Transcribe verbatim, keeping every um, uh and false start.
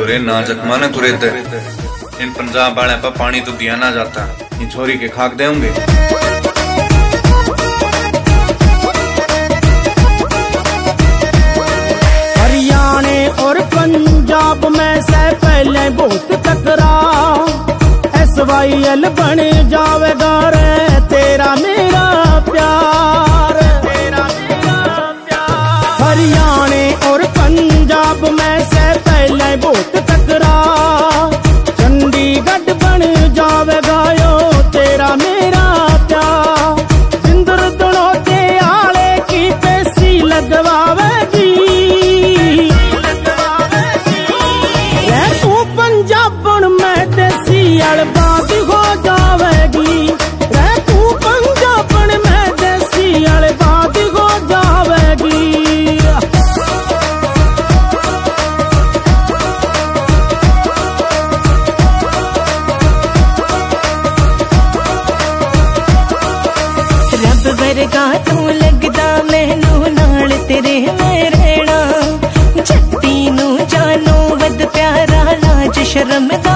छोरे ना जख्मा न तुरे थे। इन पंजाब वाले पर पानी तो दिया ना जाता, इन छोरी के खाक देंगे। हरियाणा और पंजाब में से पहले बहुत टकराव, एस वाई एल बन जावेगा रे तेरा मेरा प्यार, तेरा मेरा प्यार। हरियाणा और पंजाब में से पहले बहुत टकराव, चंडीगढ़ बन जावेगा यो तेरा मेरा प्यार। जिंदर दड़ोते आले की पेशी लगवावेगी, तू पंजाबन में देसी अड़बादी हो जावेगी, तू पंजाबन में देसी अड़बादी हो जावेगी। रब वर्गा तू लगदा मैनू नाल तेरे मैं रहना, जट्टी नू जानो वद प्यारा लाज शर्म दा